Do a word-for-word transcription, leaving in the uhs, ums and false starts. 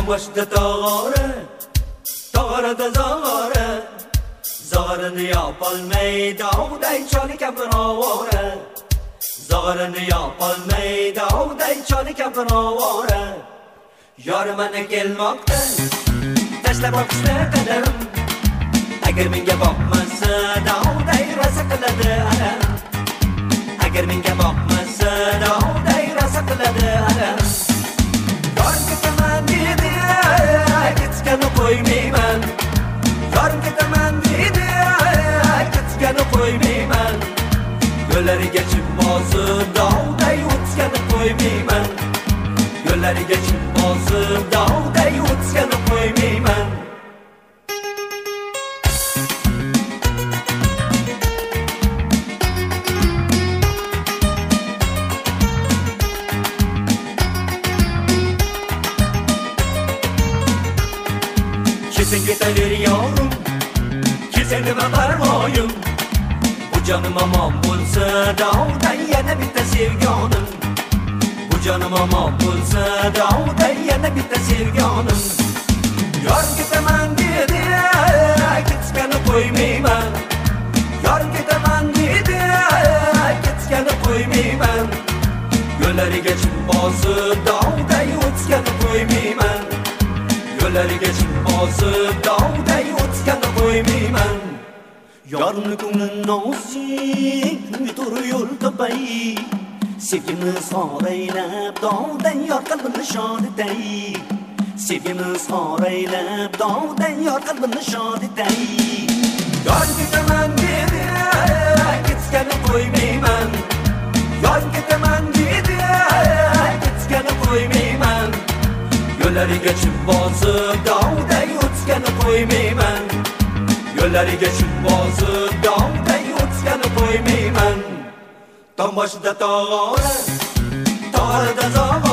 boshda tog'ora, tog'orada zog'ora, zog'orini yopolmay dovday choli kampir ovora, zog'orini yopolmay dovday choli kampir ovora. Yorim mana kelmoqda, tashlab o'qishni qadam, agar menga boqmasa dovday rosa qiladi alam, agar menga boqmasa dovday rosa qiladi alam. Yorim ketaman dedi, ketgani qo'ymayman, yorim ketaman dedi, ketgani qo'ymayman, yo'llariga chim bosib dovday o'tgani qo'ymayman, yo'llariga chim bosib dovday o'tgani qo'ymayman. Sen ketaver yavrum, kelsen nima parvoyim, bu jonim omon bo'lsa dovday yana bitta sevgonim, bu jonim omon bo'lsa dovday yana bitta sevgonim. Yorim ketaman dedi, ketgani qo'ymayman, yorim ketaman dedi, ketgani qo'ymayman, yo'llariga chim bosib dovday o'tgani qo'ymayman, yo'llariga chim bosib dovday o'tgani qo'ymayman. Yorimni ko'ngli nozik, to'g'ri yo'l topay, sevgimni so'raylab dovday yor qalbimni shod etay, sevgimni so'raylab dovday yor qalbimni shod etay. Yorim ketaman dedi, ketgani qo'ymayman, yorim ketaman dedi, ketgani qo'ymayman, yo'llariga chim bosib dovday o'tgani qo'ymayman, yo'llariga chim bosib dovday o'tgani qo'ymayman. Tog' boshida tog'ora, tog'orada zog'ora,